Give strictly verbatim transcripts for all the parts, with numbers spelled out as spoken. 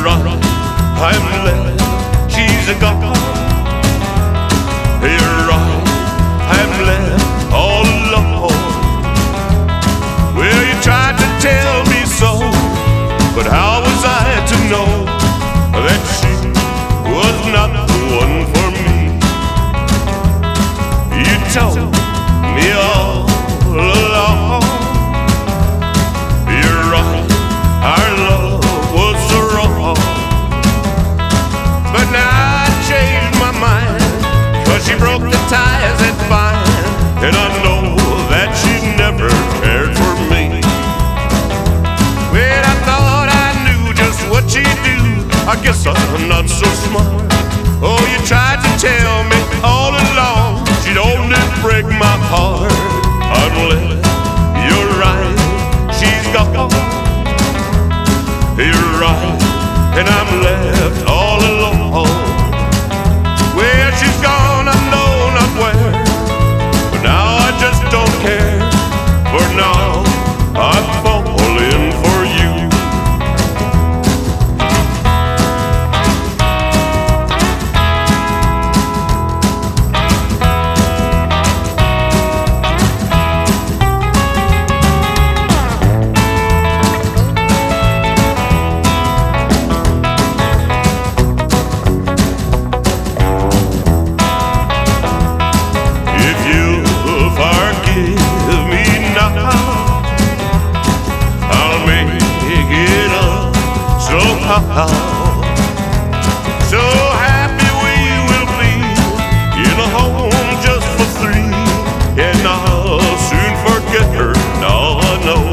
You're right, I'm left, she's a gone. You're right, I'm left all alone. Well, you tried to tell me so, but how was I to know that she was not the one for me? You told me all along. You're right, our love was so wrong. But now I changed my mind, 'cause she broke the ties that bind, and I know that she never cared for me. Well, I thought I knew just what she'd do. I guess I'm not so smart. Oh, you tried to tell me all along she'd only break my heart. I'm left, you're right, she's gone. You're right, and I'm left all alone. Well, she's gone, I know not where, but now I just don't care. For now, I'm falling for you. So happy we will be in a home just for three, and I'll soon forget her, now I know.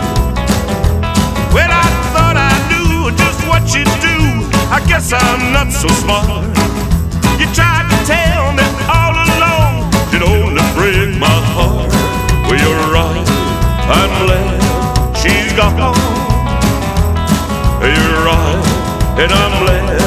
Well, I thought I knew just what she'd do. I guess I'm not so smart. You tried to tell me all along she'd only break my heart. Well, you're right, I'm left, she's gone. You're right, and I'm left